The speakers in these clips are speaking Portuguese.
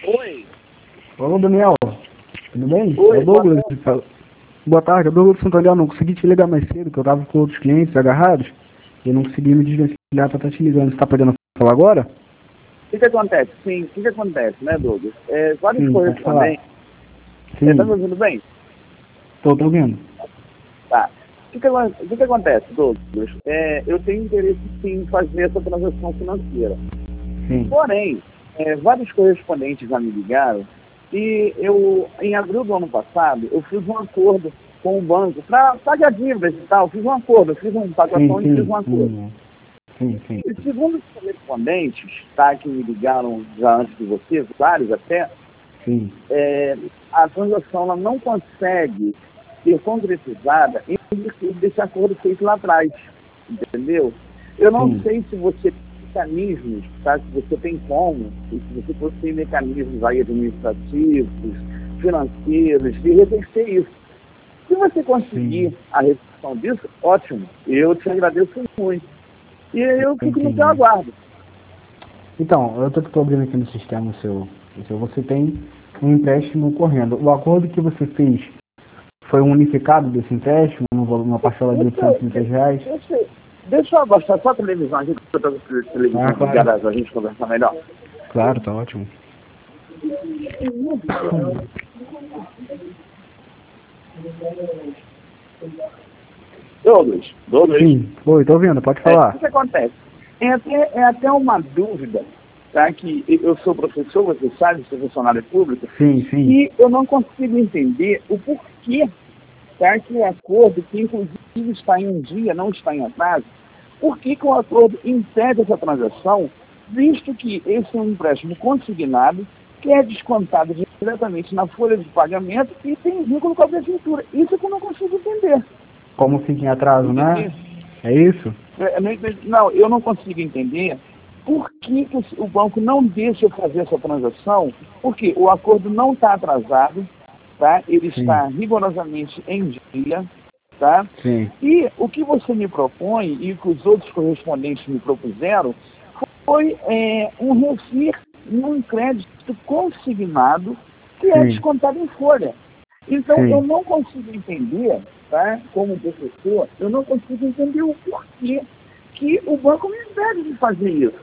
Oi. Ô, Daniel, tudo bem? Oi, É o Douglas. Boa tarde, é o Douglas Santander. Não consegui te ligar mais cedo, que eu tava com outros clientes agarrados e não consegui me desvencilhar pra estar te ligando. Você tá podendo falar agora? O que acontece? Sim, o que acontece, né, Douglas? Vários Sim, pode falar. correspondentes. Tá me Sim, ouvindo bem? tô ouvindo. Tá. O que acontece, Douglas? Eu tenho interesse sim, em fazer essa transação financeira. Sim, Porém, vários correspondentes já me ligaram e eu, em abril do ano passado, eu fiz um acordo com o banco para pagar dívidas e tal. Fiz um acordo, eu fiz um pacotão e fiz um acordo. sim. E segundo os correspondentes, tá, que me ligaram já antes de você, vários até, Sim. a transação ela não consegue ser concretizada em virtude desse acordo feito lá atrás, entendeu? Eu não Sim. sei se você tem mecanismos, tá? Se você tem como, e se você possui mecanismos aí administrativos, financeiros, de reverter isso. Se você conseguir a reversão disso, ótimo, eu te agradeço muito. E eu fico no Entendi. teu aguardo. Então, eu tô abrindo aqui no sistema você tem um empréstimo correndo. O acordo que você fez foi um unificado desse empréstimo, uma parcela de R$ 830? Deixa eu abaixar só a televisão aqui, porque eu tô com a televisão Claro. ligada pra gente conversar melhor. Claro, tá ótimo. Douglas, Sim, oi, tô ouvindo, pode o falar. que acontece? É até uma dúvida, tá? Que eu sou professor, você sabe, sou funcionário público, Sim. e eu não consigo entender o porquê, tá? Que o acordo, que inclusive está em um dia, não está em atraso, por que o acordo impede essa transação, visto que esse é um empréstimo consignado, que é descontado diretamente na folha de pagamento e tem vínculo com a prefeitura. Isso que eu não consigo entender. Como fica em atraso, né? Entender? É isso? Não, eu não consigo entender por que o banco não deixa eu fazer essa transação, porque o acordo não está atrasado, tá? Ele Sim, está rigorosamente em dia, tá? sim, E o que você me propõe e o que os outros correspondentes me propuseram foi um refir num crédito consignado que é sim, descontado em folha. Então, eu sim, não consigo entender, tá? Como professor, eu não consigo entender o porquê que o banco me impede de fazer isso.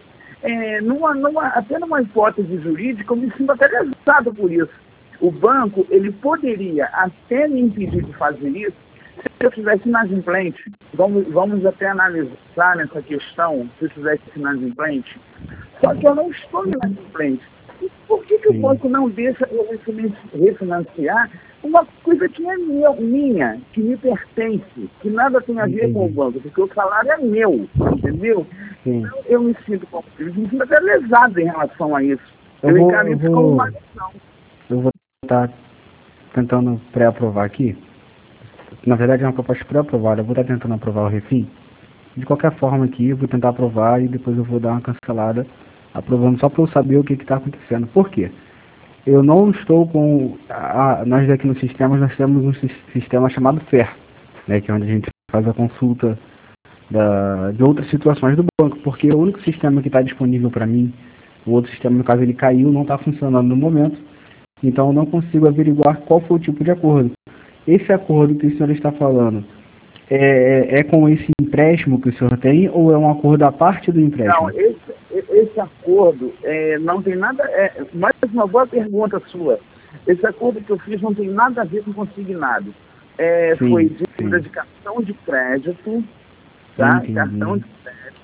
Até numa hipótese jurídica, eu me sinto até lesado por isso. O banco, ele poderia até me impedir de fazer isso se eu tivesse inadimplente. Vamos até analisar nessa questão, se eu tivesse inadimplente. Só que eu não estou inadimplente. E por que o sim. banco não deixa eu refinanciar uma coisa que é minha, que me pertence, que nada tem a ver com o Entendi. banco, porque o salário é meu, entendeu? Sim. Então, eu me sinto até lesado em relação a isso. Eu Eu vou, encaro eu isso como uma vou, lição. eu vou estar tentando pré-aprovar aqui. Na verdade é uma proposta pré-aprovada. Eu vou estar tentando aprovar o refim. De qualquer forma aqui, eu vou tentar aprovar e depois eu vou dar uma cancelada aprovando só para eu saber o que está acontecendo. Por quê? Eu não estou com. Nós aqui no sistema, nós temos um sistema chamado FAIR, né, que é onde a gente faz a consulta de outras situações do banco, porque o único sistema que está disponível para mim, o outro sistema, no caso, ele caiu, não está funcionando no momento, então eu não consigo averiguar qual foi o tipo de acordo. Esse acordo que o senhor está falando é com esse empréstimo que o senhor tem ou é um acordo à parte do Não, empréstimo? esse acordo não tem nada. Mais uma boa pergunta sua. Esse acordo que eu fiz não tem nada a ver com consignado. Foi Sim, dívida sim. de cartão de crédito, tá? Cartão Entendi. de crédito.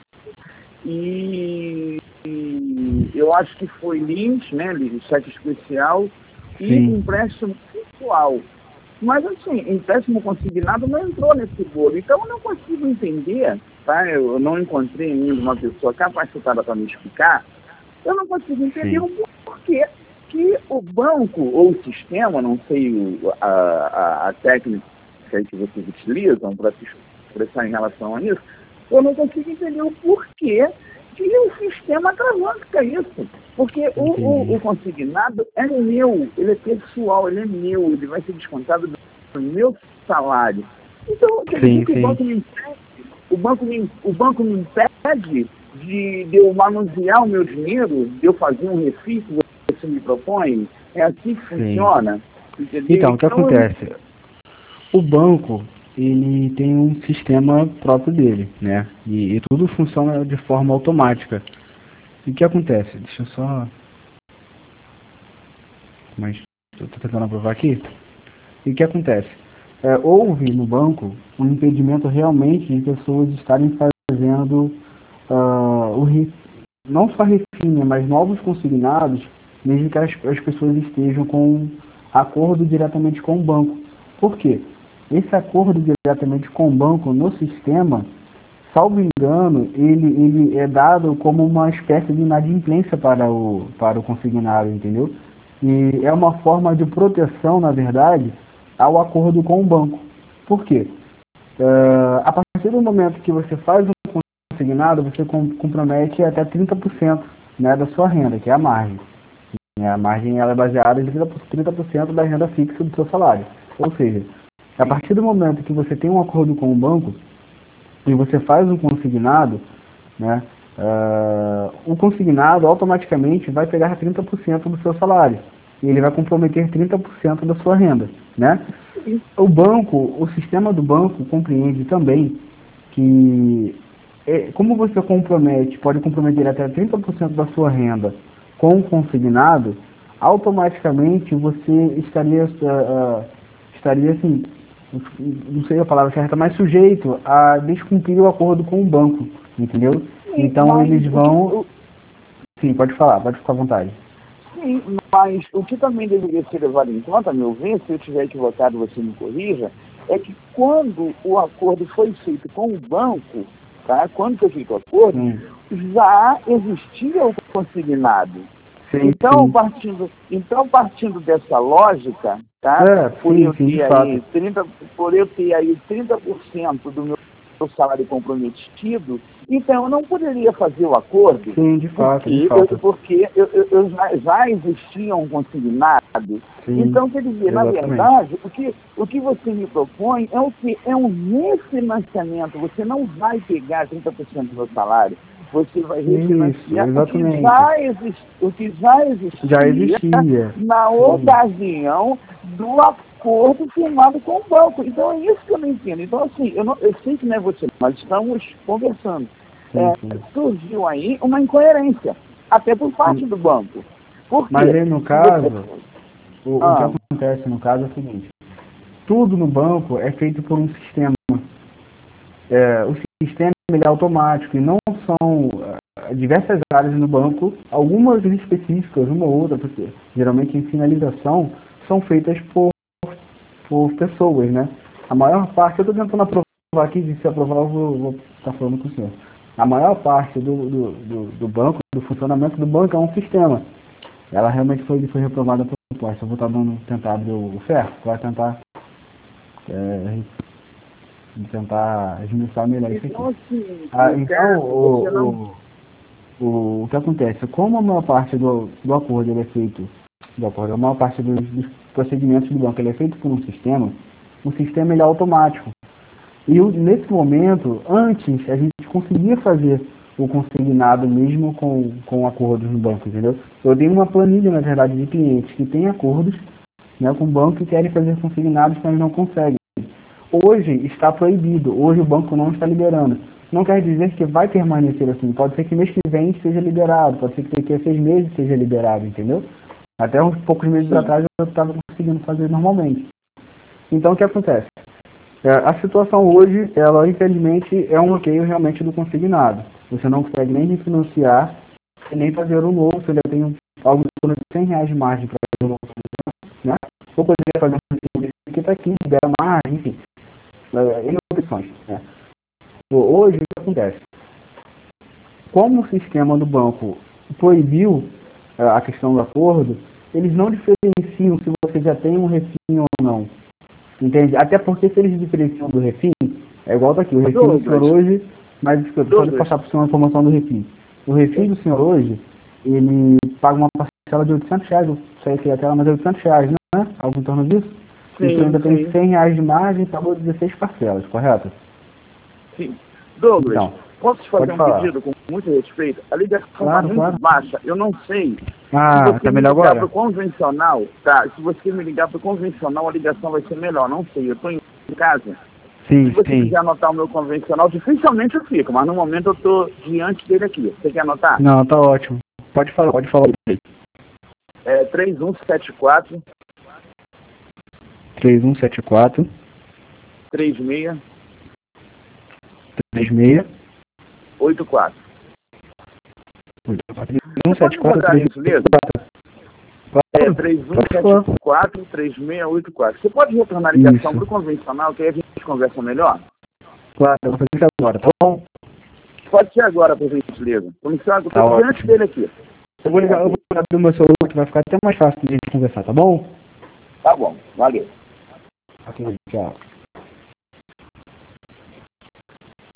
E eu acho que foi lins, né? Cheque especial e Sim, empréstimo pessoal. Mas, assim, empréstimo consignado não entrou nesse bolo. Então, eu não consigo entender, tá? Eu não encontrei ainda uma pessoa capacitada para me explicar. Eu não consigo entender sim, o porquê que o banco ou o sistema, não sei a técnica que vocês utilizam para se expressar em relação a isso, eu não consigo entender o porquê que o sistema atravanca isso. Porque entendi. o consignado é meu, ele é pessoal, ele é meu, ele vai ser descontado do meu salário. Então, quer dizer Sim, que o sim. banco me impede, o banco me impede de eu manusear o meu dinheiro, de eu fazer um refis, você me propõe? É assim que funciona? Entendeu? Então, o que acontece? O banco, ele tem um sistema próprio dele, né? E tudo funciona de forma automática. E o que acontece? Deixa eu só... Mas estou tentando aprovar aqui. E o que acontece? Houve no banco um impedimento realmente de pessoas estarem fazendo não só refinação, mas novos consignados, mesmo que as pessoas estejam com acordo diretamente com o banco. Por quê? Esse acordo diretamente com o banco no sistema, salvo engano, ele é dado como uma espécie de inadimplência para o consignado, entendeu? E é uma forma de proteção, na verdade, ao acordo com o banco. Por quê? A partir do momento que você faz um consignado, você compromete até 30%, né, da sua renda, que é a margem. A margem ela é baseada em 30% da renda fixa do seu salário. Ou seja, a partir do momento que você tem um acordo com o banco e você faz um consignado, né, o consignado automaticamente vai pegar 30% do seu salário. E ele vai comprometer 30% da sua renda, né? O banco, o sistema do banco compreende também que, como você pode comprometer até 30% da sua renda com o consignado, automaticamente você estaria assim, não sei a palavra certa, mas sujeito a descumprir o acordo com o banco, entendeu? Sim, então eles vão... Sim, pode falar, pode ficar à vontade. Sim, mas o que também deveria ser levado em conta, a meu ver, se eu estiver equivocado, você me corrija, é que quando o acordo foi feito com o banco, tá? Quando foi feito o acordo, já existia o consignado. Sim, então, sim. Partindo dessa lógica, tá? Por eu ter aí 30% do meu salário comprometido, então eu não poderia fazer o acordo. Sim, de fato. Porque já existia um consignado. Sim, então, quer dizer, exatamente. na verdade, o que você me propõe é o quê? É um refinanciamento. Você não vai pegar 30% do meu salário. Você vai refinanciar o que já existia na ocasião do acordo firmado com o banco. Então é isso que eu não entendo. Então, assim, eu sei que não é você, mas estamos conversando. Surgiu aí uma incoerência, até por parte do banco. Por quê? Mas aí, no caso, o que acontece no caso é o seguinte: tudo no banco é feito por um sistema. O sistema ele é automático e não são diversas áreas no banco, algumas específicas, uma ou outra, porque geralmente em finalização são feitas por pessoas, né? A maior parte, eu estou tentando aprovar aqui, se aprovar eu vou estar falando com o senhor. A maior parte do banco, do funcionamento do banco é um sistema. Ela realmente foi reprovada por proposta. Eu vou estar tentar abrir o ferro, vai tentar esmiuçar melhor isso aqui. Então, o que acontece? Como a maior parte do acordo ele é feito, a maior parte dos procedimentos do banco ele é feito por um sistema, o sistema ele é automático. E nesse momento, antes, a gente conseguia fazer o consignado mesmo com acordos no banco, entendeu? Eu tenho uma planilha, na verdade, de clientes que têm acordos, né, com o banco e querem fazer consignados, mas não conseguem. Hoje está proibido, hoje o banco não está liberando. Não quer dizer que vai permanecer assim, pode ser que mês que vem seja liberado, pode ser que daqui a 6 meses seja liberado, entendeu? Até uns poucos meses atrás eu estava conseguindo fazer normalmente. Então o que acontece? A situação hoje, ela infelizmente é um bloqueio realmente do consignado. Você não consegue nem refinanciar, nem fazer um novo, você já tem algo em torno de R$100 de margem para fazer um novo, né? Ou poderia fazer um consignado que está aqui, libera margem, enfim. Em opções, né? Hoje, o que acontece? Como o sistema do banco proibiu a questão do acordo, eles não diferenciam se você já tem um refim ou não. Entende? Até porque se eles diferenciam do refim, é igual daqui, o refim do senhor hoje, mas pode passar por cima a informação do refim. O refim do senhor hoje, ele paga uma parcela de R$800, eu sei que é a tela, mas é R$800, não é? Algo em torno disso? Então ainda tem R$100 de margem, pagou 16 parcelas, correto? Sim. Douglas, então, Posso te fazer Pode um falar. pedido com muito respeito? A ligação Claro, está muito claro. baixa. Eu não sei. Ah, Se você tá me melhor ligar agora? pro convencional, tá? Se você me ligar pro convencional, a ligação vai ser melhor. Não sei. Eu estou em casa. Se Sim, você sim. quiser anotar o meu convencional, dificilmente eu fico, mas no momento eu estou diante dele aqui. Você quer anotar? Não, tá ótimo. Pode falar, pode falar. É 3174 3174 36 36 84. Você pode 3174 rodar isso mesmo? 3684. Claro. 3174-3684. Você pode retornar a ligação Isso. para o convencional, que aí a gente conversa melhor? Claro, eu vou fazer isso agora, tá bom? Pode ser agora, por gentileza. Eu Tá estou diante ótimo. dele aqui. Eu vou ligar do meu celular, que vai ficar até mais fácil de a gente conversar, tá bom? Tá bom, valeu. Ok, tchau.